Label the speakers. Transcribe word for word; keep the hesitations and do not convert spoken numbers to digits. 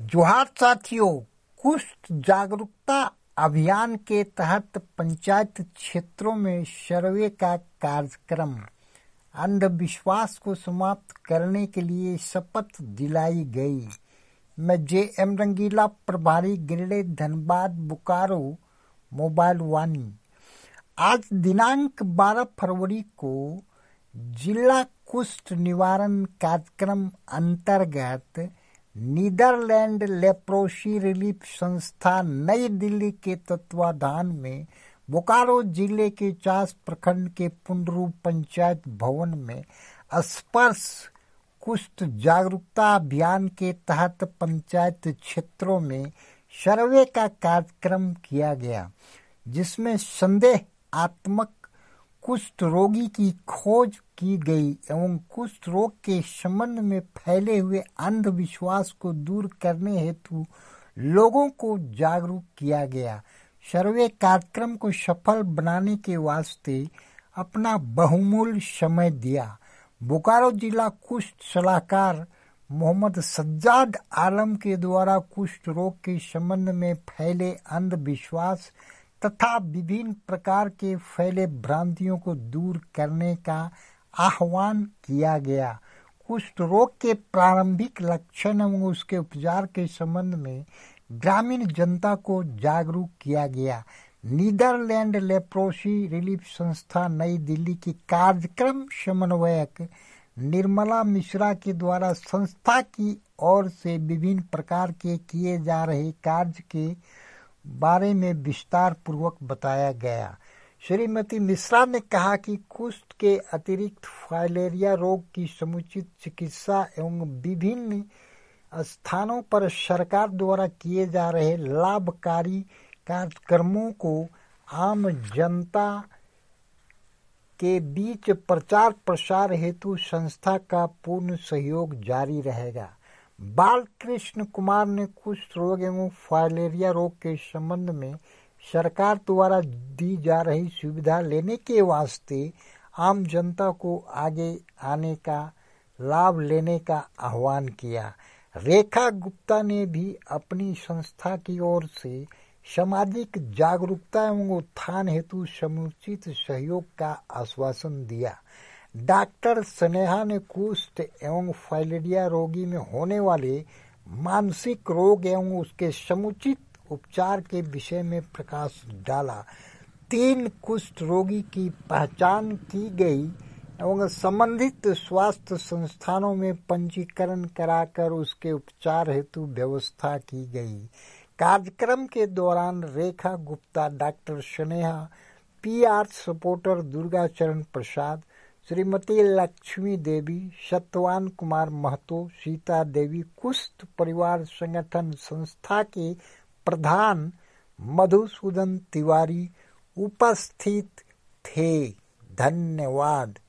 Speaker 1: जोहार साथियों, कुष्ठ जागरूकता अभियान के तहत पंचायत क्षेत्रों में सर्वे का कार्यक्रम अंधविश्वास को समाप्त करने के लिए शपथ दिलाई गई। मैं जे एम रंगीला, प्रभारी गिरिडीह, धनबाद, बोकारो, मोबाइल वाणी। आज दिनांक बारह फरवरी को जिला कुष्ठ निवारण कार्यक्रम अंतर्गत नीदरलैंड लेप्रोसी रिलीफ संस्था नई दिल्ली के तत्वाधान में बोकारो जिले के चास प्रखंड के पुंडरू पंचायत भवन में स्पर्श कुष्ठ जागरूकता अभियान के तहत पंचायत क्षेत्रों में सर्वे का कार्यक्रम किया गया, जिसमें संदेहात्मक कुष्ठ रोगी की खोज की गई एवं कुष्ठ रोग के संबंध में फैले हुए अंधविश्वास को दूर करने हेतु लोगों को जागरूक किया गया। सर्वे कार्यक्रम को सफल बनाने के वास्ते अपना बहुमूल्य समय दिया। बोकारो जिला कुष्ठ सलाहकार मोहम्मद सज्जाद आलम के द्वारा कुष्ठ रोग के संबंध में फैले अंधविश्वास तथा विभिन्न प्रकार के फैले भ्रांतियों को दूर करने का आह्वान किया गया। कुष्ठ रोग के प्रारंभिक लक्षण एवं उसके उपचार के संबंध में ग्रामीण जनता को जागरूक किया गया। नीदरलैंड लेप्रोसी रिलीफ संस्था नई दिल्ली की कार्यक्रम समन्वयक निर्मला मिश्रा के द्वारा संस्था की ओर से विभिन्न प्रकार के किए जा रहे कार्य के बारे में विस्तार पूर्वक बताया गया। श्रीमती मिश्रा ने कहा कि कुष्ठ के अतिरिक्त फाइलेरिया रोग की समुचित चिकित्सा एवं विभिन्न स्थानों पर सरकार द्वारा किए जा रहे लाभकारी कार्यक्रमों को आम जनता के बीच प्रचार प्रसार हेतु संस्था का पूर्ण सहयोग जारी रहेगा। बाल कृष्ण कुमार ने कुष्ठ रोग एवं फाइलेरिया रोग के संबंध में सरकार द्वारा दी जा रही सुविधा लेने के वास्ते आम जनता को आगे आने का लाभ लेने का आह्वान किया। रेखा गुप्ता ने भी अपनी संस्था की ओर से सामाजिक जागरूकता एवं उत्थान हेतु समुचित सहयोग का आश्वासन दिया। डॉक्टर स्नेहा ने कुष्ठ एवं फाइलेरिया रोगी में होने वाले मानसिक रोग एवं उसके समुचित उपचार के विषय में प्रकाश डाला। तीन कुष्ठ रोगी की पहचान की गई एवं संबंधित स्वास्थ्य संस्थानों में पंजीकरण कराकर उसके उपचार हेतु व्यवस्था की गई। कार्यक्रम के दौरान Rekha Gupta, doctor Sneha, P R supporter Durga Charan Prasad, Shrimati Lakshmi देवी, सत्यवान कुमार महतो, सीता देवी, कुष्ठ परिवार संगठन संस्था के प्रधान मधुसूदन तिवारी उपस्थित थे। धन्यवाद।